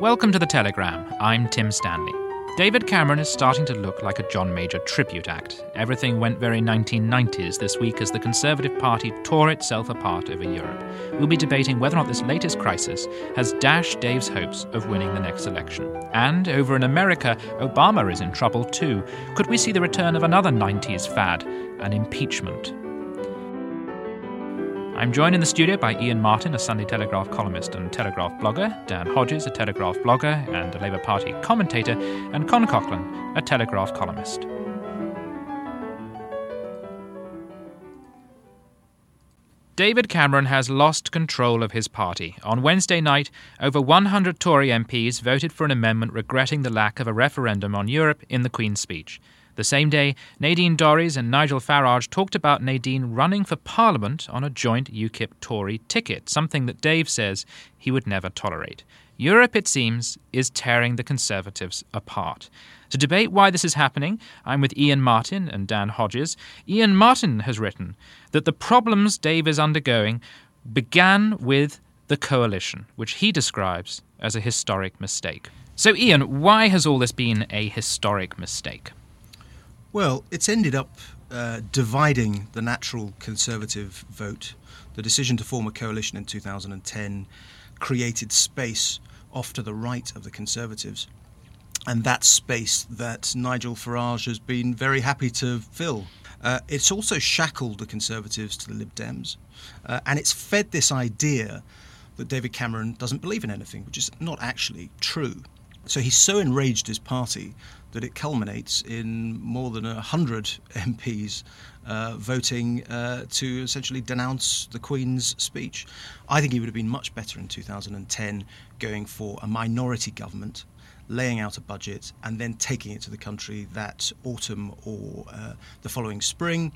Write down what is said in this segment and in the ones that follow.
Welcome to The Telegram. I'm Tim Stanley. David Cameron is starting to look like a John Major tribute act. Everything went very 1990s this week as the Conservative Party tore itself apart over Europe. We'll be debating whether or not this latest crisis has dashed Dave's hopes of winning the next election. And over in America, Obama is in trouble too. Could we see the return of another 90s fad, an impeachment? I'm joined in the studio by Ian Martin, a Sunday Telegraph columnist and Telegraph blogger, Dan Hodges, a Telegraph blogger and a Labour Party commentator, and Con Coughlin, a Telegraph columnist. David Cameron has lost control of his party. On Wednesday night, over 100 Tory MPs voted for an amendment regretting the lack of a referendum on Europe in the Queen's speech. The same day, Nadine Dorries and Nigel Farage talked about Nadine running for Parliament on a joint UKIP-Tory ticket, something that Dave says he would never tolerate. Europe, it seems, is tearing the Conservatives apart. To debate why this is happening, I'm with Ian Martin and Dan Hodges. Ian Martin has written that the problems Dave is undergoing began with the coalition, which he describes as a historic mistake. So, Ian, why has all this been a historic mistake? Well, it's ended up dividing the natural Conservative vote. The decision to form a coalition in 2010 created space off to the right of the Conservatives. And that space that Nigel Farage has been very happy to fill. It's also shackled the Conservatives to the Lib Dems. And it's fed this idea that David Cameron doesn't believe in anything, which is not actually true. So he's so enraged his party that it culminates in more than 100 MPs voting to essentially denounce the Queen's speech. I think he would have been much better in 2010 going for a minority government, laying out a budget and then taking it to the country that autumn or the following spring.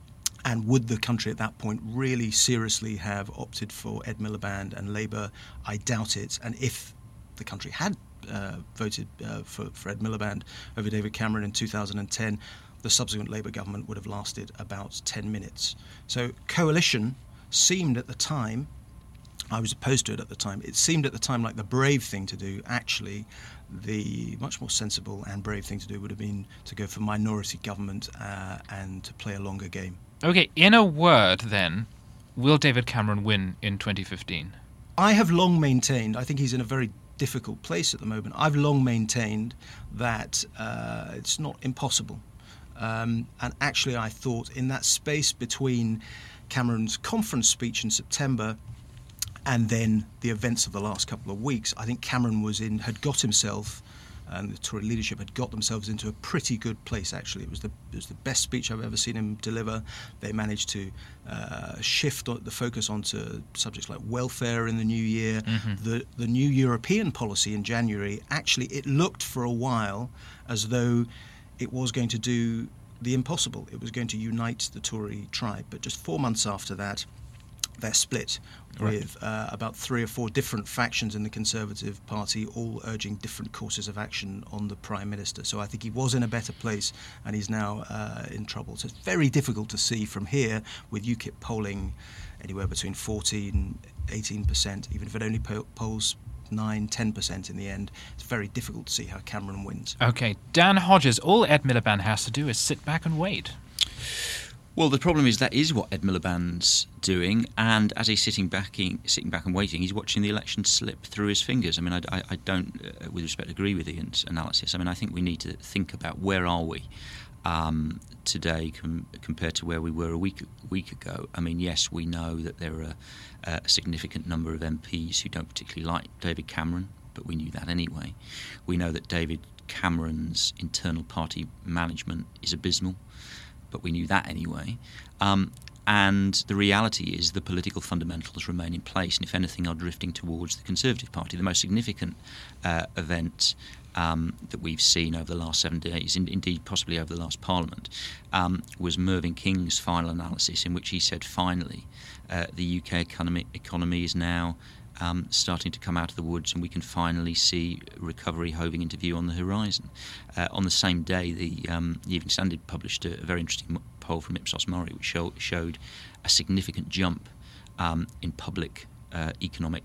And would the country at that point really seriously have opted for Ed Miliband and Labour? I doubt it. And if the country had voted for Ed Miliband over David Cameron in 2010, the subsequent Labour government would have lasted about 10 minutes. So coalition seemed at the time, I was opposed to it at the time, it seemed at the time like the brave thing to do. Actually, the much more sensible and brave thing to do would have been to go for minority government and to play a longer game. OK, in a word then, will David Cameron win in 2015? I have long maintained, I think he's in a very difficult place at the moment. I've long maintained that it's not impossible. And actually, I thought in that space between Cameron's conference speech in September and then the events of the last couple of weeks, I think Cameron had got himself, and the Tory leadership had got themselves into a pretty good place, actually. It was the best speech I've ever seen him deliver. They managed to shift the focus onto subjects like welfare in the new year. Mm-hmm. The new European policy in January, actually, it looked for a while as though it was going to do the impossible. It was going to unite the Tory tribe. But just 4 months after that, they're split with about 3 or 4 different factions in the Conservative Party, all urging different courses of action on the Prime Minister. So I think he was in a better place and he's now in trouble. So it's very difficult to see from here, with UKIP polling anywhere between 14, 18%, even if it only polls 9, 10% in the end. It's very difficult to see how Cameron wins. OK, Dan Hodges, all Ed Miliband has to do is sit back and wait. Well, the problem is that is what Ed Miliband's doing, and as he's sitting back and waiting, he's watching the election slip through his fingers. I mean, I don't, with respect, agree with Ian's analysis. I mean, I think we need to think about where are we today compared to where we were a week ago. I mean, yes, we know that there are a significant number of MPs who don't particularly like David Cameron, but we knew that anyway. We know that David Cameron's internal party management is abysmal, but we knew that anyway. And the reality is the political fundamentals remain in place and, if anything, are drifting towards the Conservative Party. The most significant event that we've seen over the last 7 days, indeed possibly over the last Parliament, was Mervyn King's final analysis, in which he said finally the UK economy is now starting to come out of the woods and we can finally see recovery hoving into view on the horizon. On the same day, the Evening Standard published a very interesting poll from Ipsos Mori, which showed a significant jump in public economic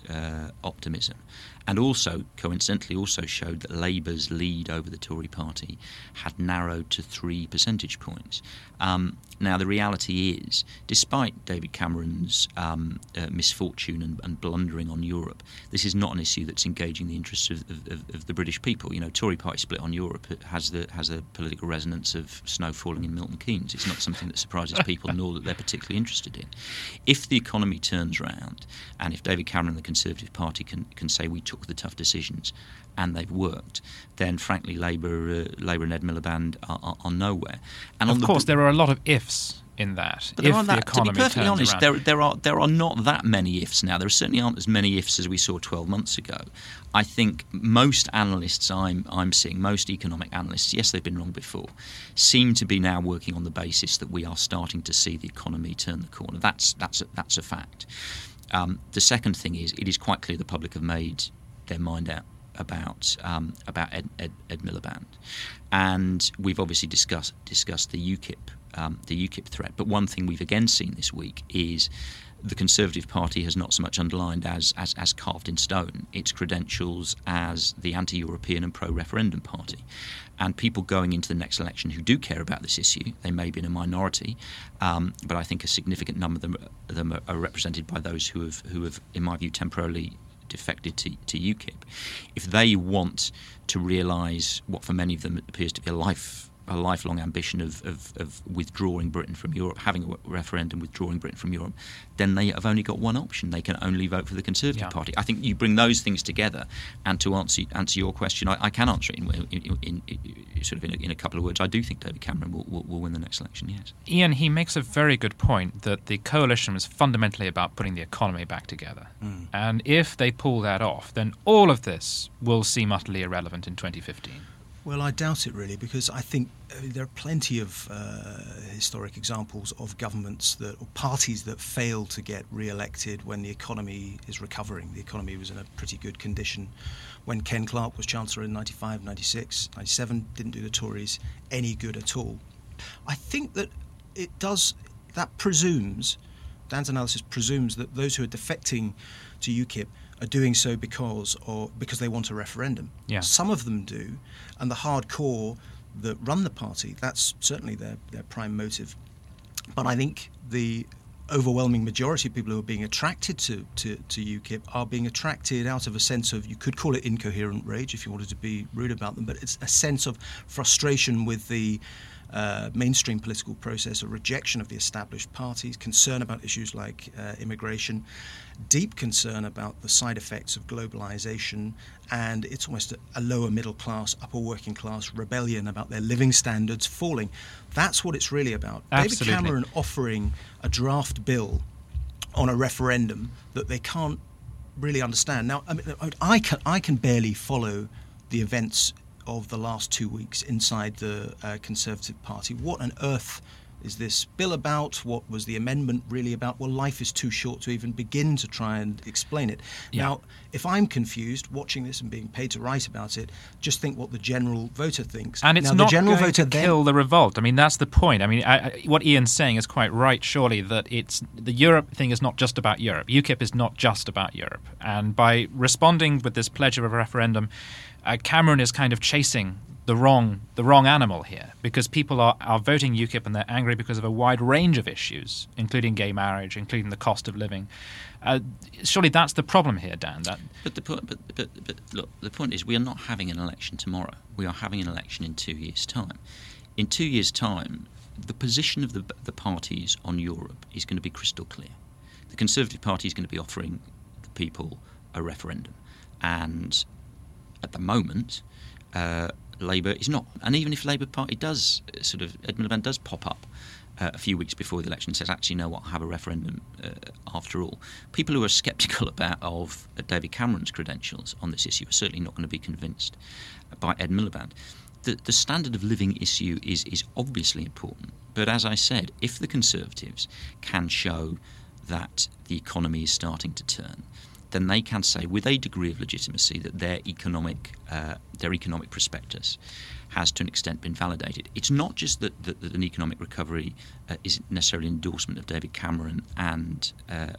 optimism, and also coincidentally also showed that Labour's lead over the Tory party had narrowed to 3 percentage points. Now the reality is, despite David Cameron's misfortune and blundering on Europe, this is not an issue that's engaging the interests of the British people. You know, Tory party split on Europe has a political resonance of snow falling in Milton Keynes. It's not something that surprises people, nor that they're particularly interested in. If the economy turns round, and if David Cameron and the Conservative Party can say we took the tough decisions and they've worked, then frankly Labour and Ed Miliband are nowhere. And of course, there are a lot of ifs in that. But if there the to be economy perfectly turns honest, around. there are not that many ifs now. There certainly aren't as many ifs as we saw 12 months ago. I think most analysts I'm seeing, most economic analysts, yes, they've been wrong before, seem to be now working on the basis that we are starting to see the economy turn the corner. That's a fact. The second thing is, it is quite clear the public have made their mind out about Ed Miliband, and we've obviously discussed the UKIP threat. But one thing we've again seen this week is the Conservative Party has not so much underlined as carved in stone its credentials as the anti-European and pro-referendum party. And people going into the next election who do care about this issue, they may be in a minority, but I think a significant number of them are represented by those who have, in my view, temporarily defected to UKIP. If they want to realise what for many of them appears to be a lifelong ambition of withdrawing Britain from Europe, having a referendum withdrawing Britain from Europe, then they have only got one option. They can only vote for the Conservative Party. I think you bring those things together, and to answer your question, I can answer it in a couple of words. I do think David Cameron will win the next election, yes. Ian, he makes a very good point that the coalition was fundamentally about putting the economy back together. And if they pull that off, then all of this will seem utterly irrelevant in 2015. Well, I doubt it really, because I think there are plenty of historic examples of governments or parties that fail to get re-elected when the economy is recovering. The economy was in a pretty good condition when Ken Clarke was Chancellor in 95, 96, 97, didn't do the Tories any good at all. I think that Dan's analysis presumes that those who are defecting to UKIP are doing so because they want a referendum. Yeah. Some of them do, and the hardcore that run the party, that's certainly their prime motive. But I think the overwhelming majority of people who are being attracted to UKIP are being attracted out of a sense of, you could call it incoherent rage if you wanted to be rude about them, but it's a sense of frustration with the mainstream political process, a rejection of the established parties, concern about issues like immigration, deep concern about the side effects of globalization, and it's almost a lower middle class, upper working class rebellion about their living standards falling. That's what it's really about. Absolutely. David Cameron offering a draft bill on a referendum that they can't really understand. Now, I can barely follow the events of the last 2 weeks inside the Conservative Party. What on earth is this bill about? What was the amendment really about? Well, life is too short to even begin to try and explain it. Yeah. Now, if I'm confused watching this and being paid to write about it, just think what the general voter thinks. And it's now, not the general going voter to kill the revolt. I mean, that's the point. I mean, what Ian's saying is quite right, surely, that the Europe thing is not just about Europe. UKIP is not just about Europe. And by responding with this pledge of a referendum, Cameron is kind of chasing the wrong animal here, because people are voting UKIP and they're angry because of a wide range of issues, including gay marriage, including the cost of living. Surely that's the problem here, Dan. But look, the point is, we are not having an election tomorrow. We are having an election in 2 years' time. In 2 years' time, the position of the parties on Europe is going to be crystal clear. The Conservative Party is going to be offering the people a referendum, and at the moment, Labour is not. And even if Labour Party does, Ed Miliband does pop up a few weeks before the election and says, actually, no, I'll have a referendum after all, people who are sceptical of David Cameron's credentials on this issue are certainly not going to be convinced by Ed Miliband. The standard of living issue is obviously important. But as I said, if the Conservatives can show that the economy is starting to turn, then they can say with a degree of legitimacy that their economic prospectus has to an extent been validated. It's not just that an economic recovery is necessarily an endorsement of David Cameron and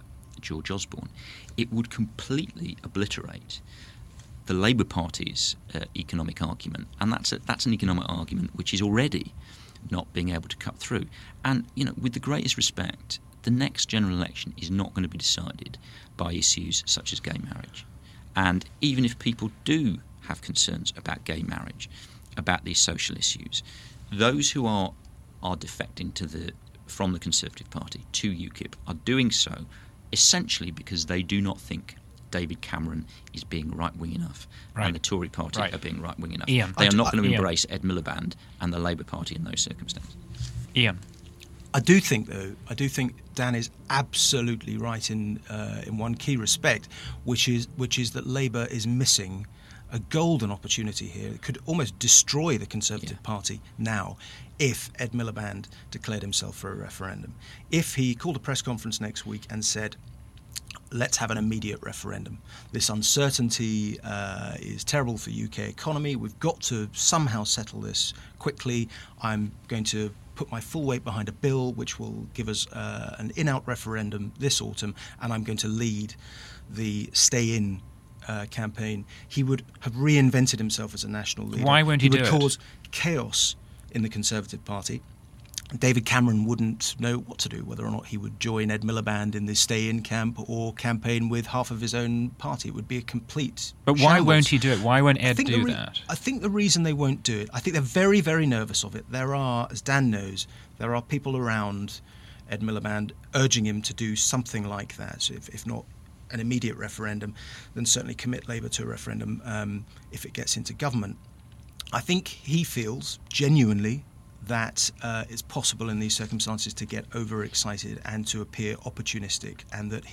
George Osborne, it would completely obliterate the Labour Party's economic argument, and that's an economic argument which is already not being able to cut through. And with the greatest respect, the next general election is not going to be decided by issues such as gay marriage. And even if people do have concerns about gay marriage, about these social issues, those who are defecting from the Conservative Party to UKIP are doing so essentially because they do not think David Cameron is being right-wing enough, and the Tory party are being right-wing enough. Ian. They are not going to embrace Ed Miliband and the Labour Party in those circumstances. Ian. I do think Dan is absolutely right in one key respect, which is that Labour is missing a golden opportunity here. It could almost destroy the Conservative Party now if Ed Miliband declared himself for a referendum. If he called a press conference next week and said, let's have an immediate referendum. This uncertainty is terrible for the UK economy. We've got to somehow settle this quickly. I'm going to put my full weight behind a bill which will give us an in-out referendum this autumn, and I'm going to lead the stay-in campaign. He would have reinvented himself as a national leader. Why won't he do it? He would cause chaos in the Conservative Party. David Cameron wouldn't know what to do, whether or not he would join Ed Miliband in the stay-in camp or campaign with half of his own party. It would be a complete But why shambles. won't he do it? Why won't Ed do that? I think the reason they won't do it, I think they're very, very nervous of it. There are, as Dan knows, there are people around Ed Miliband urging him to do something like that. So if not an immediate referendum, then certainly commit Labour to a referendum if it gets into government. I think he feels genuinely that it's possible in these circumstances to get overexcited and to appear opportunistic, and that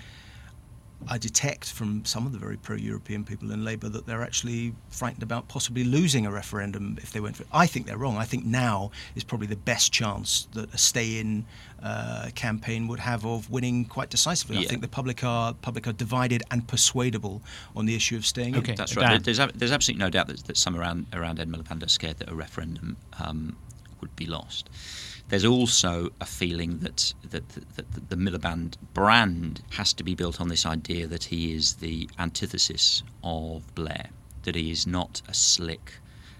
I detect from some of the very pro-European people in Labour that they're actually frightened about possibly losing a referendum if they went for it. I think they're wrong. I think now is probably the best chance that a stay-in campaign would have of winning quite decisively. I think the public are divided and persuadable on the issue of staying in. That's right. There's absolutely no doubt that some around Ed Miliband are scared that a referendum would be lost. There's also a feeling that the Miliband brand has to be built on this idea that he is the antithesis of Blair, that he is not a slick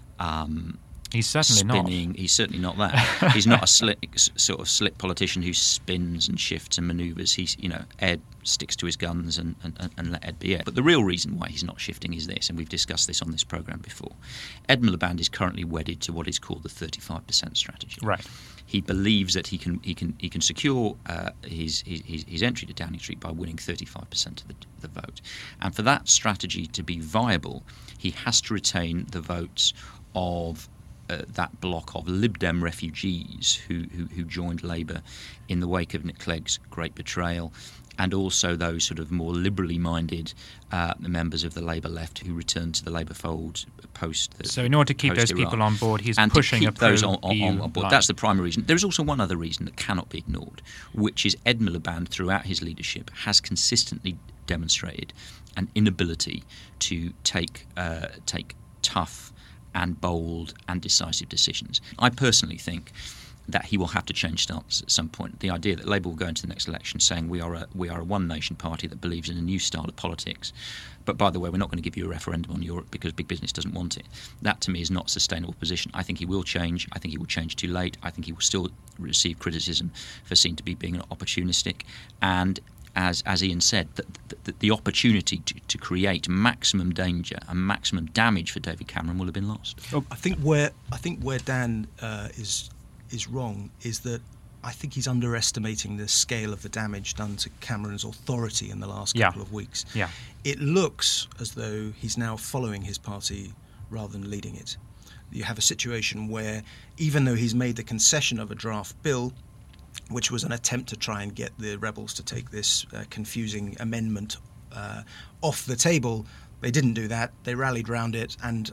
He's certainly spinning. not. He's certainly not that. He's not a slick politician who spins and shifts and manoeuvres. Ed sticks to his guns and let Ed be Ed. But the real reason why he's not shifting is this, and we've discussed this on this programme before. Ed Miliband is currently wedded to what is called the 35% strategy. Right. He believes that he can secure his entry to Downing Street by winning 35% of the vote, and for that strategy to be viable, he has to retain the votes of that block of Lib Dem refugees who joined Labour in the wake of Nick Clegg's great betrayal, and also those sort of more liberally minded members of the Labour left who returned to the Labour fold post. So in order to keep those people on board, he's and pushing to keep those on board. line. That's the primary reason. There is also one other reason that cannot be ignored, which is Ed Miliband, throughout his leadership, has consistently demonstrated an inability to take tough and bold and decisive decisions. I personally think that he will have to change stance at some point. The idea that Labour will go into the next election saying we are a one-nation party that believes in a new style of politics, but by the way, we're not going to give you a referendum on Europe because big business doesn't want it. That, to me, is not a sustainable position. I think he will change. I think he will change too late. I think he will still receive criticism for seen to be being opportunistic. And as Ian said, the opportunity to create maximum danger and maximum damage for David Cameron will have been lost. I think where Dan is wrong is that I think he's underestimating the scale of the damage done to Cameron's authority in the last couple of weeks. Yeah. It looks as though he's now following his party rather than leading it. You have a situation where, even though he's made the concession of a draft bill, which was an attempt to try and get the rebels to take this confusing amendment off the table, they didn't do that. They rallied round it, and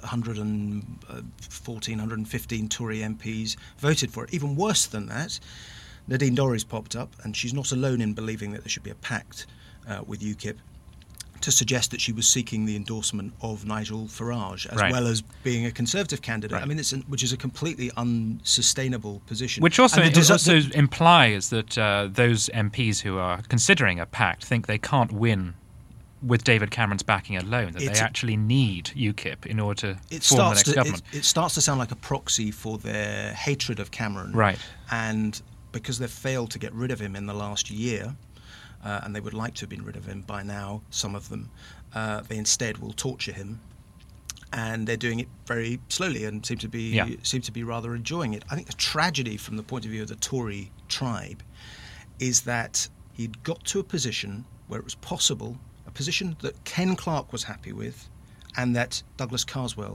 115 Tory MPs voted for it. Even worse than that, Nadine Dorries popped up, and she's not alone in believing that there should be a pact with UKIP to suggest that she was seeking the endorsement of Nigel Farage as Right. well as being a Conservative candidate. Right. I mean, which is a completely unsustainable position. Which also, And the also implies that those MPs who are considering a pact think they can't win with David Cameron's backing alone, that they actually need UKIP in order to form the next government. It starts to sound like a proxy for their hatred of Cameron. Right. And because they've failed to get rid of him in the last year, and they would like to have been rid of him by now, some of them, they instead will torture him. And they're doing it very slowly and seem to be rather enjoying it. I think the tragedy from the point of view of the Tory tribe is that he'd got to a position where it was possible, a position that Ken Clarke was happy with and that Douglas Carswell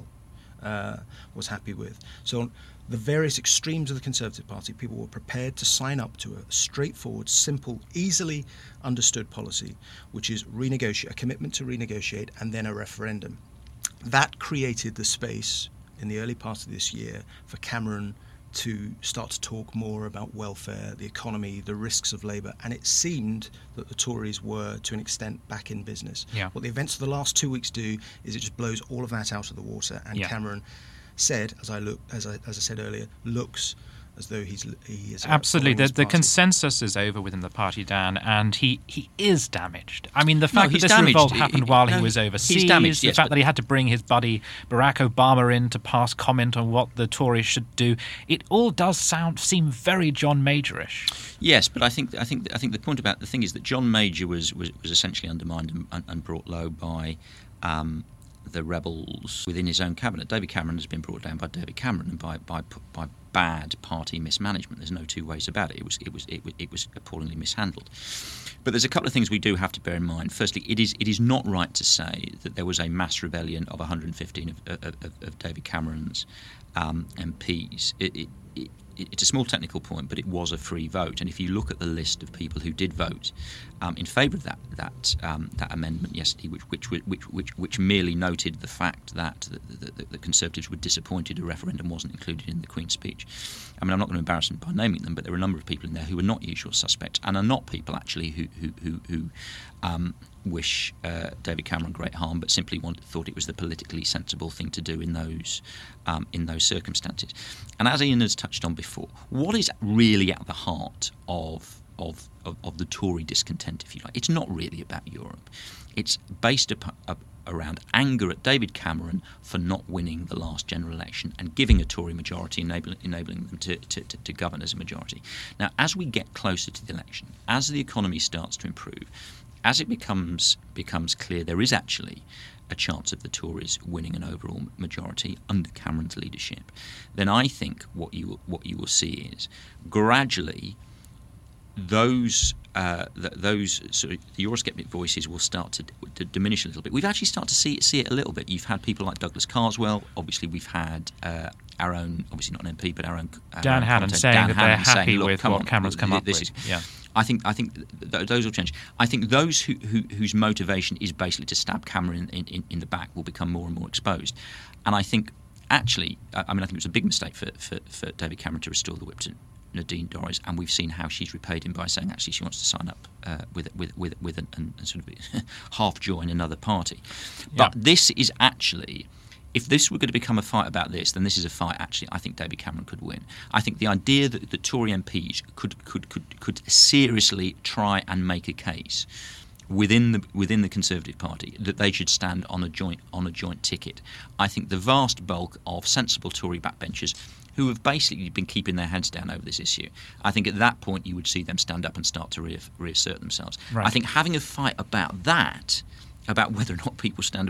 was happy with. So on the various extremes of the Conservative Party, people were prepared to sign up to a straightforward, simple, easily understood policy, which is a commitment to renegotiate and then a referendum. That created the space in the early part of this year for Cameron to start to talk more about welfare, the economy, the risks of Labour, and it seemed that the Tories were, to an extent, back in business. Yeah. What the events of the last 2 weeks do is it just blows all of that out of the water, and Cameron said, as I said earlier, looks as though he is absolutely. The consensus is over within the party, Dan, and he is damaged. I mean, the fact that this revolt happened while he was overseas, the fact that he had to bring his buddy Barack Obama in to pass comment on what the Tories should do, it all does seem very John Major-ish. Yes, but I think the point about the thing is that John Major was essentially undermined and brought low by the rebels within his own cabinet. David Cameron has been brought down by David Cameron and by bad party mismanagement. There's no two ways about it. It was appallingly mishandled. But there's a couple of things we do have to bear in mind. Firstly, it is not right to say that there was a mass rebellion of 115 of David Cameron's MPs. It's a small technical point, but it was a free vote. And if you look at the list of people who did vote in favour of that amendment yesterday, which merely noted the fact that the Conservatives were disappointed a referendum wasn't included in the Queen's speech. I mean, I'm not going to embarrass them by naming them, but there were a number of people in there who are not usual suspects and are not people actually who wish David Cameron great harm, but simply thought it was the politically sensible thing to do in those circumstances. And as Ian has touched on before, what is really at the heart of the Tory discontent, if you like? It's not really about Europe. It's based around anger at David Cameron for not winning the last general election and giving a Tory majority, enabling them to govern as a majority. Now, as we get closer to the election, as the economy starts to improve, as it becomes clear there is actually a chance of the Tories winning an overall majority under Cameron's leadership, then I think what you will see is gradually those sort of the Eurosceptic voices will start to diminish a little bit. We've actually started to see it a little bit. You've had people like Douglas Carswell. Obviously, we've had our own, obviously not an MP, but our own Dan Hannan saying that they're happy with what Cameron's come up with. Yeah. I think those will change. I think those whose motivation is basically to stab Cameron in the back will become more and more exposed. And I think actually, I think it was a big mistake for David Cameron to restore the whip to Nadine Dorries, and we've seen how she's repaid him by saying actually she wants to sign up with and sort of half join another party. But this is actually, if this were going to become a fight about this, then this is a fight actually I think David Cameron could win. I think the idea that the Tory MPs could seriously try and make a case within the Conservative Party that they should stand on a joint ticket. I think the vast bulk of sensible Tory backbenchers who have basically been keeping their heads down over this issue, I think at that point you would see them stand up and start to reassert themselves. Right. I think having a fight about that, about whether or not people stand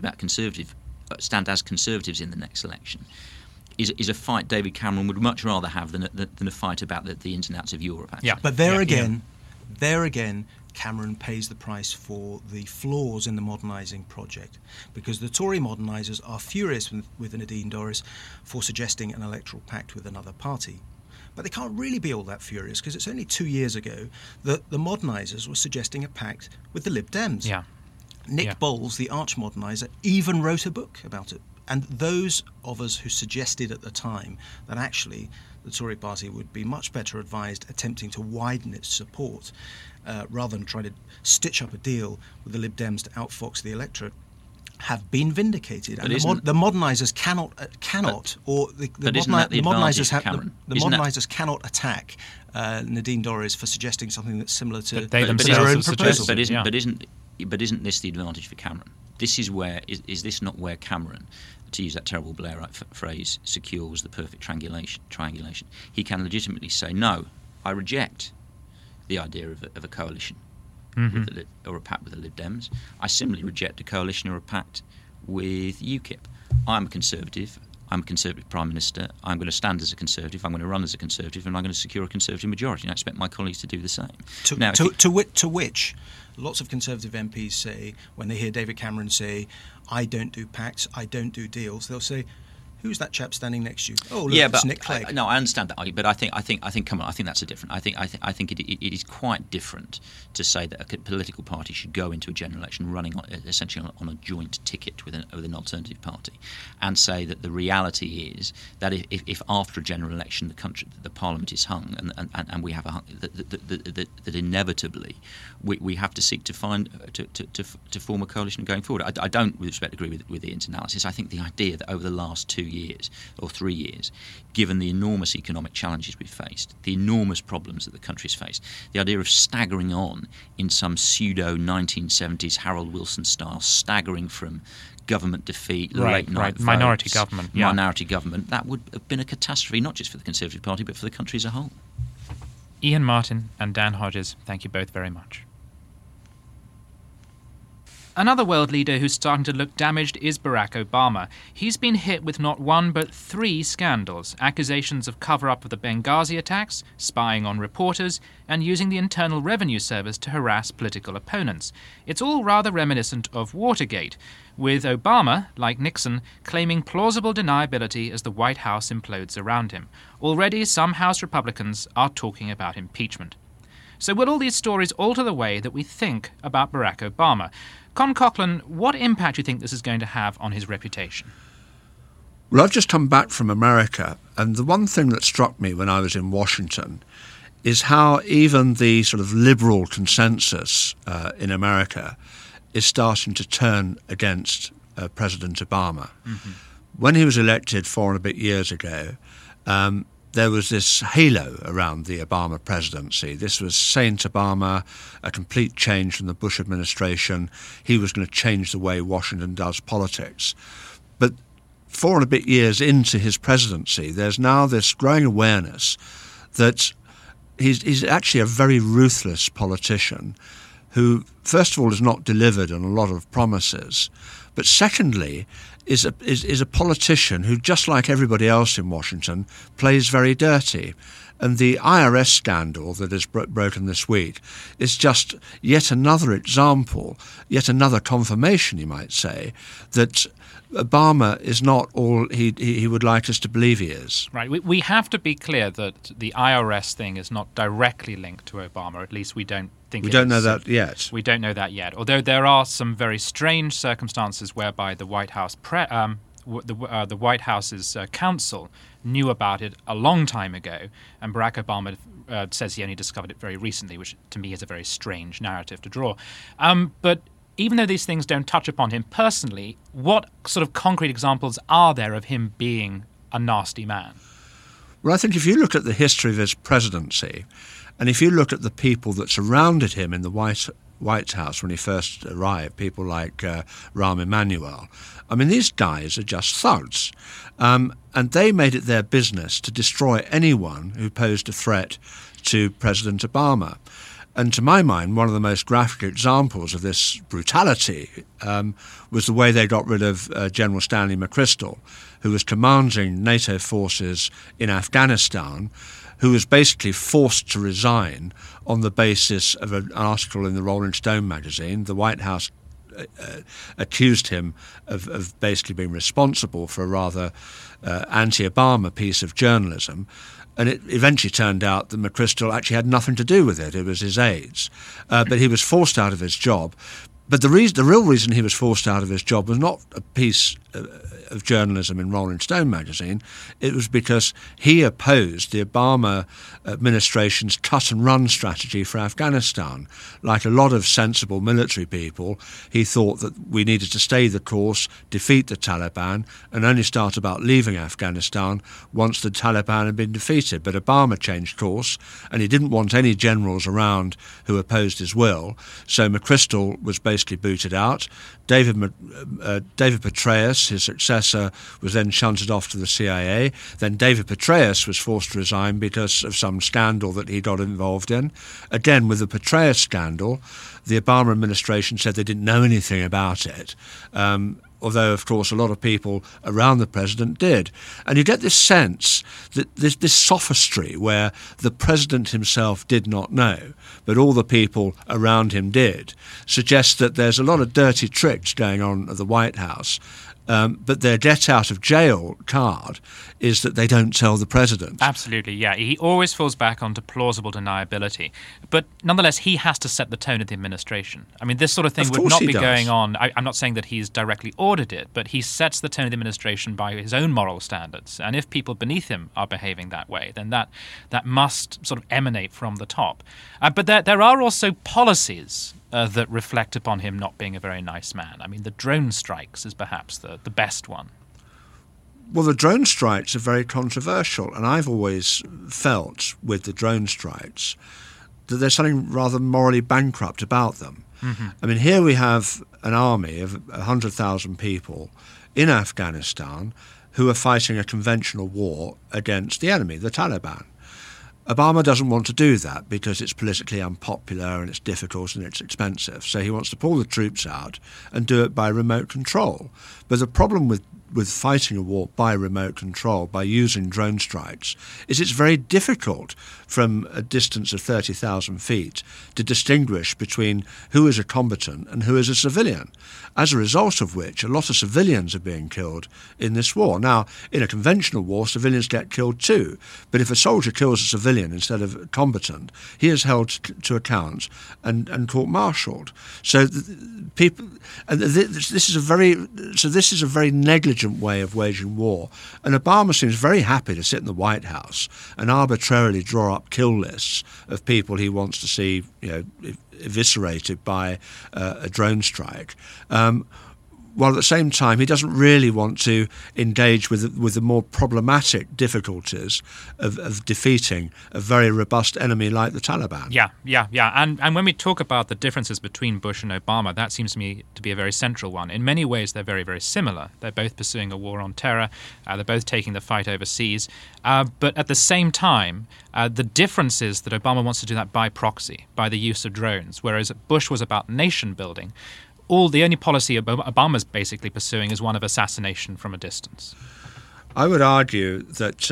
as Conservatives in the next election, is a fight David Cameron would much rather have than a fight about the ins and outs of Europe. Actually. Yeah, but there again, Cameron pays the price for the flaws in the modernising project, because the Tory modernisers are furious with Nadine Dorries for suggesting an electoral pact with another party. But they can't really be all that furious, because it's only 2 years ago that the modernisers were suggesting a pact with the Lib Dems. Yeah. Nick Bowles, the arch-moderniser, even wrote a book about it. And those of us who suggested at the time that actually the Tory party would be much better advised attempting to widen its support rather than trying to stitch up a deal with the Lib Dems to outfox the electorate, have been vindicated. And the modernisers cannot, the modernisers cannot attack Nadine Dorries for suggesting something that's similar to their own proposal. But isn't this the advantage for Cameron? This is where is this not where Cameron, to use that terrible Blairite phrase, secures the perfect triangulation? He can legitimately say, no, I reject the idea of a coalition or a pact with the Lib Dems. I similarly reject a coalition or a pact with UKIP. I'm a Conservative. I'm a Conservative Prime Minister. I'm going to stand as a Conservative. I'm going to run as a Conservative, and I'm going to secure a Conservative majority. And I expect my colleagues to do the same. To which lots of Conservative MPs say, when they hear David Cameron say, "I don't do pacts, I don't do deals," they'll say, "Who's that chap standing next to you?" "Oh, look, it's Nick Clegg." No, I understand that, but I think, come on, I think that's a different. I think it is quite different to say that a political party should go into a general election running essentially on a joint ticket with an alternative party, and say that the reality is that if after a general election the Parliament is hung and we have that inevitably we have to seek to form a coalition going forward. I don't, with respect, agree with Ian's analysis. I think the idea that over the last 2 years or 3 years, given the enormous economic challenges we've faced, the enormous problems that the country's faced, the idea of staggering on in some pseudo 1970s Harold Wilson style, staggering from government defeat, late night minority votes, government, that would have been a catastrophe, not just for the Conservative Party but for the country as a whole. Ian Martin and Dan Hodges, thank you both very much. Another world leader who's starting to look damaged is Barack Obama. He's been hit with not one but 3 scandals: accusations of cover-up of the Benghazi attacks, spying on reporters, and using the Internal Revenue Service to harass political opponents. It's all rather reminiscent of Watergate, with Obama, like Nixon, claiming plausible deniability as the White House implodes around him. Already, some House Republicans are talking about impeachment. So will all these stories alter the way that we think about Barack Obama? Con Coughlin, what impact do you think this is going to have on his reputation? Well, I've just come back from America, and the one thing that struck me when I was in Washington is how even the sort of liberal consensus in America is starting to turn against President Obama. Mm-hmm. When he was elected 4 and a bit years ago, there was this halo around the Obama presidency. This was Saint Obama, a complete change from the Bush administration. He was going to change the way Washington does politics. But 4 and a bit years into his presidency, there's now this growing awareness that he's actually a very ruthless politician who, first of all, has not delivered on a lot of promises, but secondly, is a politician who, just like everybody else in Washington, plays very dirty. And the IRS scandal that is broken this week is just yet another example, yet another confirmation, you might say, that Obama is not all he would like us to believe he is. Right. We have to be clear that the IRS thing is not directly linked to Obama. At least we don't think it is. We don't know that yet. We don't know that yet. Although there are some very strange circumstances whereby the White House the White House's counsel knew about it a long time ago, and Barack Obama says he only discovered it very recently, which to me is a very strange narrative to draw. But even though these things don't touch upon him personally, what sort of concrete examples are there of him being a nasty man? Well, I think if you look at the history of his presidency, and if you look at the people that surrounded him in the White House when he first arrived, people like Rahm Emanuel, I mean, these guys are just thugs. And they made it their business to destroy anyone who posed a threat to President Obama. And to my mind, one of the most graphic examples of this brutality was the way they got rid of General Stanley McChrystal, who was commanding NATO forces in Afghanistan, who was basically forced to resign on the basis of an article in the Rolling Stone magazine. The White House accused him of basically being responsible for a rather anti-Obama piece of journalism. And it eventually turned out that McChrystal actually had nothing to do with it. It was his aides. But he was forced out of his job. But the real reason he was forced out of his job was not a piece of journalism in Rolling Stone magazine, it was because he opposed the Obama administration's cut-and-run strategy for Afghanistan. Like a lot of sensible military people, he thought that we needed to stay the course, defeat the Taliban, and only start about leaving Afghanistan once the Taliban had been defeated. But Obama changed course, and he didn't want any generals around who opposed his will. So McChrystal was basically booted out. David Petraeus, his successor, was then shunted off to the CIA. Then David Petraeus was forced to resign because of some scandal that he got involved in. Again, with the Petraeus scandal, the Obama administration said they didn't know anything about it. Although, of course, a lot of people around the president did. And you get this sense that this sophistry where the president himself did not know, but all the people around him did, suggests that there's a lot of dirty tricks going on at the White House. But their get-out-of-jail card is that they don't tell the president. Absolutely, yeah. He always falls back onto plausible deniability. But nonetheless, he has to set the tone of the administration. I mean, this sort of thing would not be going on. I'm not saying that he's directly ordered it, but he sets the tone of the administration by his own moral standards. And if people beneath him are behaving that way, then that must sort of emanate from the top. But there are also policies that reflect upon him not being a very nice man. I mean, the drone strikes is perhaps the best one. Well, the drone strikes are very controversial, and I've always felt with the drone strikes that there's something rather morally bankrupt about them. Mm-hmm. I mean, here we have an army of 100,000 people in Afghanistan who are fighting a conventional war against the enemy, the Taliban. Obama doesn't want to do that because it's politically unpopular and it's difficult and it's expensive. So he wants to pull the troops out and do it by remote control. But the problem with fighting a war by remote control, by using drone strikes, is it's very difficult from a distance of 30,000 feet to distinguish between who is a combatant and who is a civilian, as a result of which a lot of civilians are being killed in this war. Now, in a conventional war, civilians get killed too, but if a soldier kills a civilian instead of a combatant, he is held to account and court-martialed. So people, and this is a very negligent way of waging war. And Obama seems very happy to sit in the White House and arbitrarily draw up kill lists of people he wants to see, eviscerated by a drone strike. While at the same time, he doesn't really want to engage with the more problematic difficulties of defeating a very robust enemy like the Taliban. Yeah. And when we talk about the differences between Bush and Obama, that seems to me to be a very central one. In many ways, they're very, very similar. They're both pursuing a war on terror. They're both taking the fight overseas. But at the same time, the difference is that Obama wants to do that by proxy, by the use of drones, whereas Bush was about nation building. The only policy Obama's basically pursuing is one of assassination from a distance. I would argue that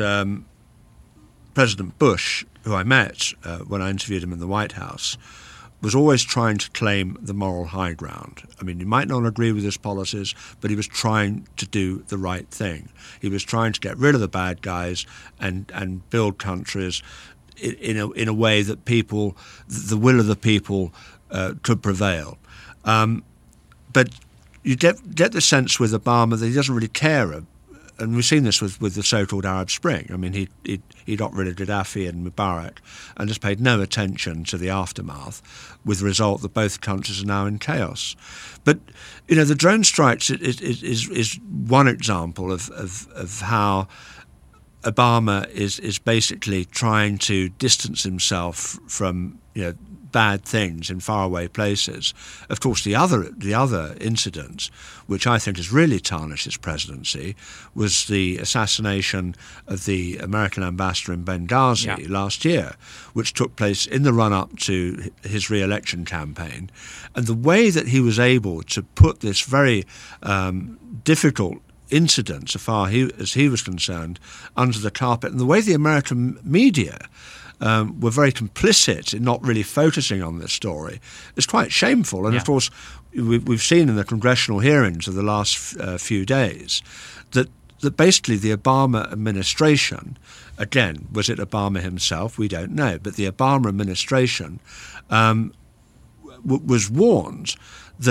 President Bush, who I met when I interviewed him in the White House, was always trying to claim the moral high ground. I mean, you might not agree with his policies, but he was trying to do the right thing. He was trying to get rid of the bad guys and build countries in a way that the will of the people could prevail. But you get the sense with Obama that he doesn't really care, and we've seen this with the so-called Arab Spring. I mean, he got rid of Gaddafi and Mubarak and just paid no attention to the aftermath, with the result that both countries are now in chaos. But the drone strikes is one example of how Obama is basically trying to distance himself from bad things in faraway places. Of course, the other incident, which I think has really tarnished his presidency, was the assassination of the American ambassador in Benghazi last year, which took place in the run-up to his re-election campaign. And the way that he was able to put this very difficult incident, so far as he was concerned, under the carpet, and the way the American media were very complicit in not really focusing on this story, is quite shameful. And of course, we've seen in the congressional hearings of the last few days that basically the Obama administration, again, was it Obama himself? We don't know. But the Obama administration was warned that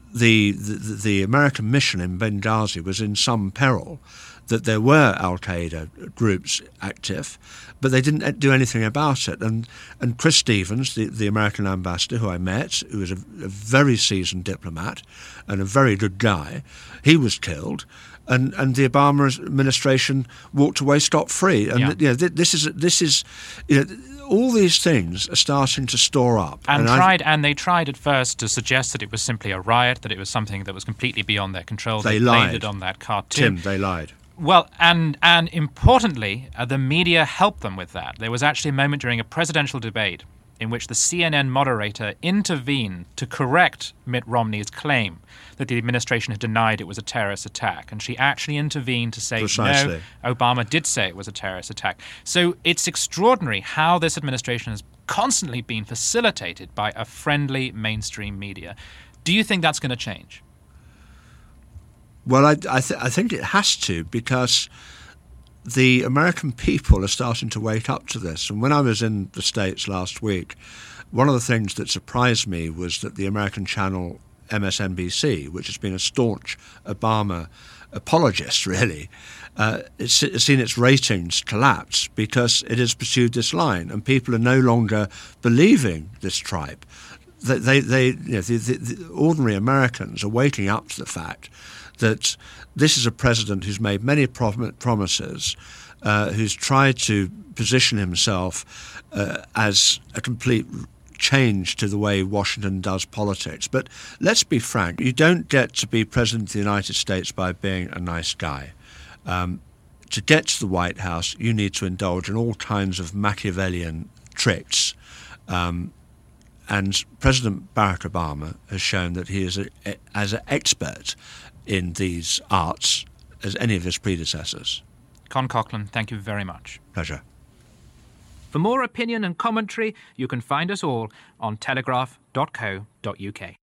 the American mission in Benghazi was in some peril, that there were al-Qaeda groups active, but they didn't do anything about it. And Chris Stevens, the American ambassador who I met, who was a very seasoned diplomat and a very good guy, he was killed. And the Obama administration walked away scot-free. And this is all these things are starting to store up. And they tried at first to suggest that it was simply a riot, that it was something that was completely beyond their control. They blamed lied. it on that cartoon. Tim, they lied. Well, and importantly, the media helped them with that. There was actually a moment during a presidential debate in which the CNN moderator intervened to correct Mitt Romney's claim that the administration had denied it was a terrorist attack. And she actually intervened to say, Precisely. No, Obama did say it was a terrorist attack. So it's extraordinary how this administration has constantly been facilitated by a friendly mainstream media. Do you think that's going to change? Well, I think it has to, because the American people are starting to wake up to this. And when I was in the States last week, one of the things that surprised me was that the American channel MSNBC, which has been a staunch Obama apologist, really, it's seen its ratings collapse because it has pursued this line, and people are no longer believing this tripe. The ordinary Americans are waking up to the fact that this is a president who's made many promises, who's tried to position himself as a complete change to the way Washington does politics. But let's be frank, you don't get to be president of the United States by being a nice guy. To get to the White House, you need to indulge in all kinds of Machiavellian tricks. And President Barack Obama has shown that he is as an expert in these arts as any of his predecessors. Con Coughlin, thank you very much. Pleasure. For more opinion and commentary, you can find us all on telegraph.co.uk.